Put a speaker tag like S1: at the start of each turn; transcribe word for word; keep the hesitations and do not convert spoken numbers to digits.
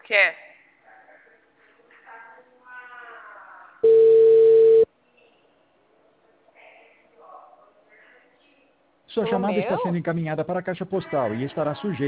S1: quê?
S2: Sua
S1: O
S2: chamada está
S1: meu?
S2: sendo encaminhada para a caixa postal e estará sujeita